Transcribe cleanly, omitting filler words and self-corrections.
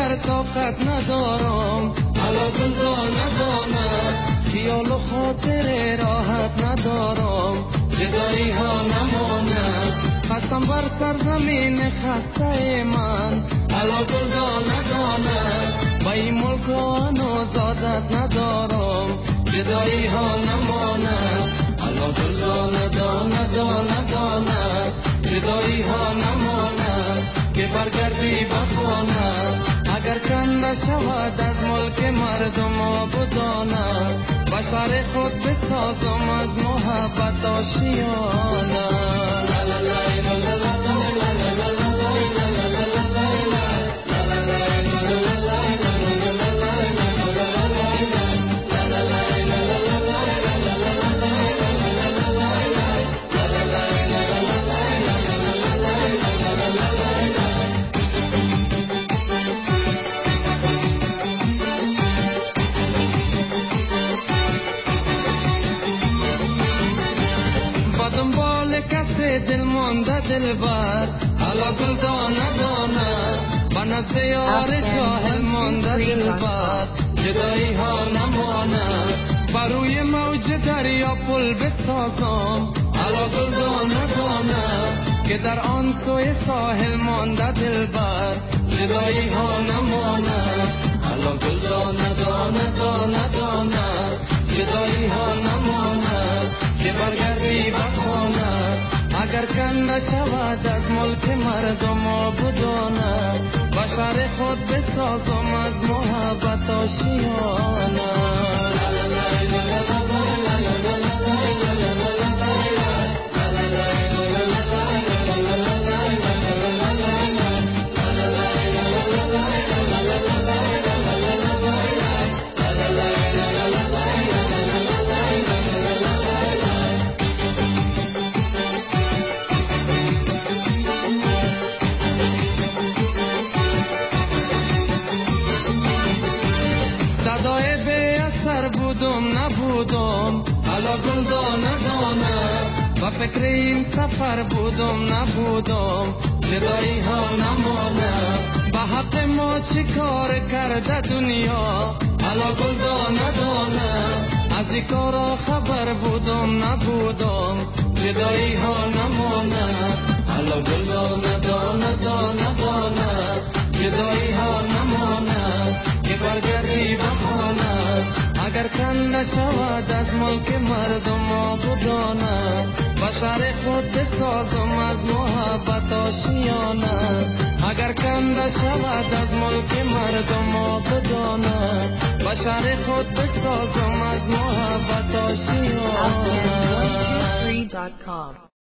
دیگر طاقت ندارم، حالا گل ندانم، خیال و خاطر راحت ندارم، جدایی ها نماند، خستم بر سرزمین خسته من، حالا گل ندانم، با این ملک هنوز عادت ندارم، جدایی ها نماند، حالا گل ندانم، جدایی ها نماند، که برگردی بخوانم، اگر کنده شود از ملک مردم آبادانه، و سر خود بسازم از محبت آشیانه. دل مانده دلبر، حالا گل ندانه، و نزد یار جاهل مانده دلبر، جدایی ها نمانه، بر روی موج دریا پل بسازم، حالا گل ندانه، که در آن سوی ساحل مانده دلبر، جدایی ها نمانه، حالا گل ندانه، جدایی ها نمانه، که برگردی بخوانه، اگر کنده شود از ملک مردم آبادانه، و شهر خود بسازم از محبت آشیانه. صدای به اثر نبودم، حالا گل ندانم، و فکر این سفر نبودم، جدایی ها نمانم، به حق ما چی کار کرده دنیا، حالا گل ندانم، از این کارا خبر نبودم، جدایی ها نمانم، حالا گل ندانم، جدایی ها نمانم، که برگردی بخوانم، اگر کنده شود از ملک مردم آبادانه، و شهر خود بسازم از محبت آشیانه، اگر کنده شود از ملک مردم آبادانه، و شهر خود بسازم از محبت آشیانه.